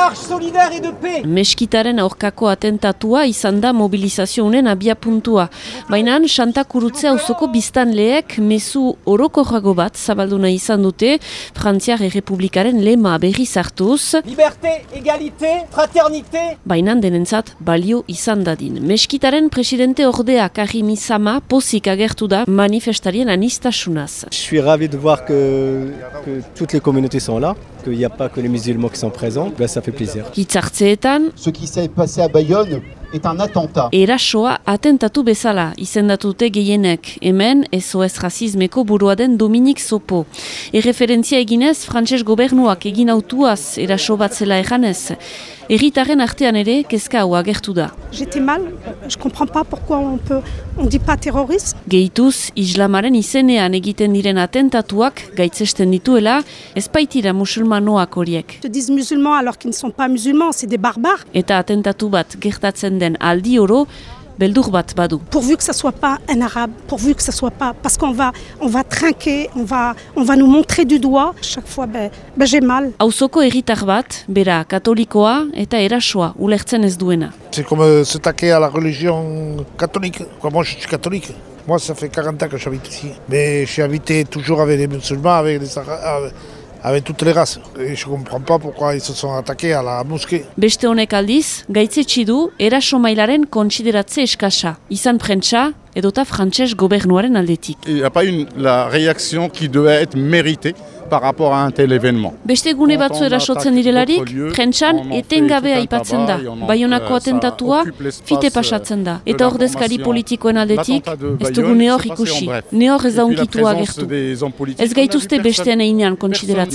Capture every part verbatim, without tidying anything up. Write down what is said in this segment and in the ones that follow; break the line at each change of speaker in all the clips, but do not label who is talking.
marche solidaire et de paix.
Meskitaren aurkako atentatua izan da mobilizazio honen abiapuntua. Baina Santa Kurutze auzoko biztanleek mezu orokorrago bat zabalduna izan dute, Frantziar Errepublikaren lema berriz hartuz.
Liberté, égalité, fraternité.
Baina denentzat balio izan dadin. Meskitaren presidente ordea Karim Issama pozik agertu da manifestarien anistasunaz.
Je suis ravi de voir que, que toutes les communautés sont là, qu'il n'y a pas que les musulmans qui sont présents. Ben, ça fait plaisir.
Hitzartzeetan,
Ce qui s'est passé à Bayonne est un attentat.
erasoa atentatu bezala izendatute gehienek. Hemen S O S Razismeko burua den Dominik Sopo. Erreferentzia eginez, frantses gobernuak egin autuaz eraso bat zela ejanez. Herritarren artean ere kezka hau agertu da.
J'étais mal, je comprends pas pourquoi on peut, on dit pas terroriste.
Gehituz, islamaren izenean egiten diren atentatuak gaitzesten dituela, ez baitira musulmanoak horiek.
Ils se disent musulmans alors qu'ils ne sont pas musulmans, c'est des barbares.
Eta atentatu bat gertatzen den aldi oro, beldur bat badu.
Pourvu que ça soit pas un arabe, pourvu que ça soit pas, parce qu'on va, on va trinquer, on va, on va nous montrer du doigt. Chaque fois, ben, ben j'ai mal.
Auzoko herritar bat, bera katolikoa eta erasoa ulertzen ez duena.
C'est comme euh, s'attaquer à la religion catholique. Quoi, moi, je suis catholique. Moi, ça fait quarante ans que j'habite ici. Mais j'ai habité toujours avec les musulmans, avec les arabes, avec toutes les races. Et je ne comprends pas pourquoi ils se sont attaqués à la mosquée.
Beste honek aldiz, gaitzetsi du eraso mailaren kontsideratze eskasa. Izan prentsa edota frantses gobernuaren aldetik.
Il n'y a pas eu la réaction qui devait être méritée par rapport à un tel événement.
Beste gune batzu erasotzen direlarik, prentsan etengabe aipatzen da. Baionako atentatua fite pasatzen da. Eta ordezkari politikoen aldetik, ez dugu nehor ikusi. Nehor ez daunkitua agertu. Ez gaituzte bestean einean kontsideratzen.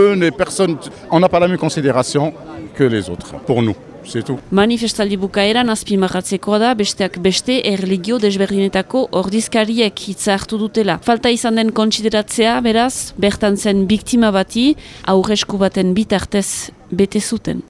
On n'a pas la même considération que les autres, pour nous. C'est tout.
Manifestaldi bukaeran azpimarratzekoa da besteak beste erligio desberdinetako ordizkariek hitza hartu dutela. Falta izan den kontsideratzea, beraz, bertan zen biktima bati aurresku baten bitartez bete zuten.